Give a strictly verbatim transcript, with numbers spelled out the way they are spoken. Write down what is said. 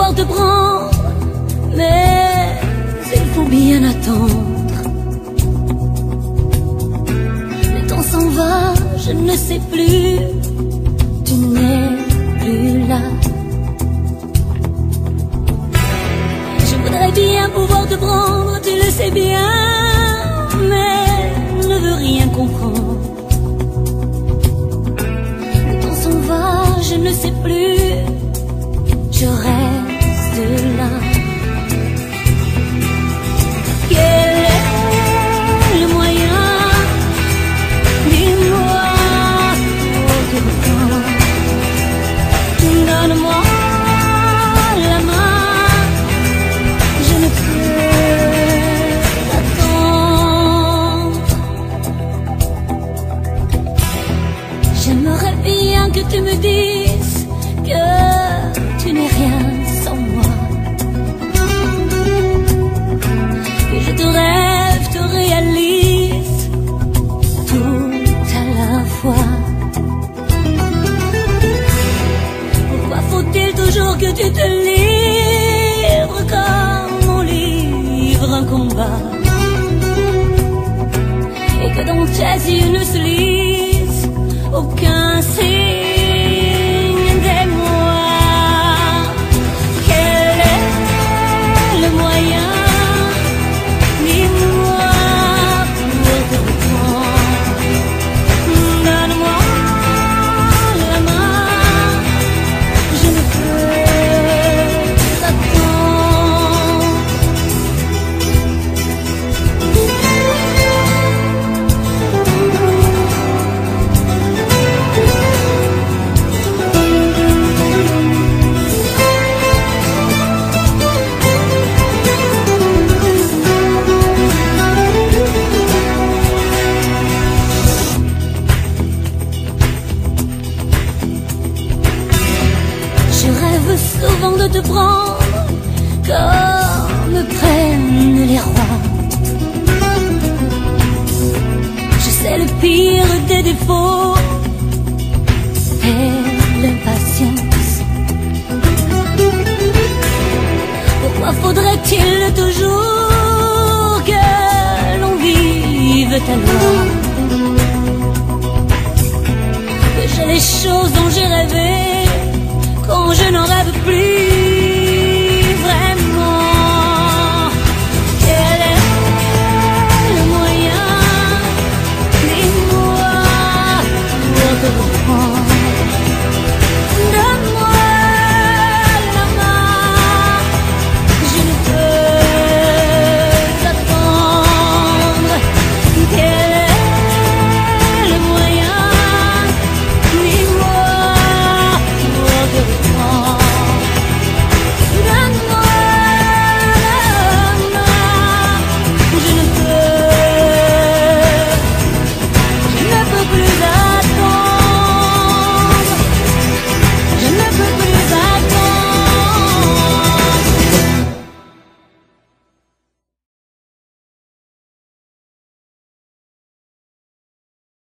pouvoir te prendre, mais il faut bien attendre. Le temps s'en va, je ne sais plus, tu n'es plus là. Je voudrais bien pouvoir te prendre, tu le sais bien, mais ne veux rien comprendre. Le temps s'en va, je ne sais plus, je reste là. Quel est le moyen, dis-moi, pour te reprendre. Donne-moi la main, je ne peux t'attendre. J'aimerais bien que tu me dises que tu n'es rien sans moi, que je te rêve, te réalise tout à la fois. Pourquoi faut-il toujours que tu te livres comme on livre un combat, et que dans tes yeux ne se lise aucun signe d'émoi? Quel est le moyen, dis-moi, pour te reprendre? Donne-moi la main, je ne peux t'attendre. Je rêve souvent de te prendre comme prennent les rois. Je sais le pire des défauts et l'impatience. Pourquoi faudrait-il toujours que l'on vive à loi, que j'ai les choses dont j'ai rêvé quand je n'en rêve plus?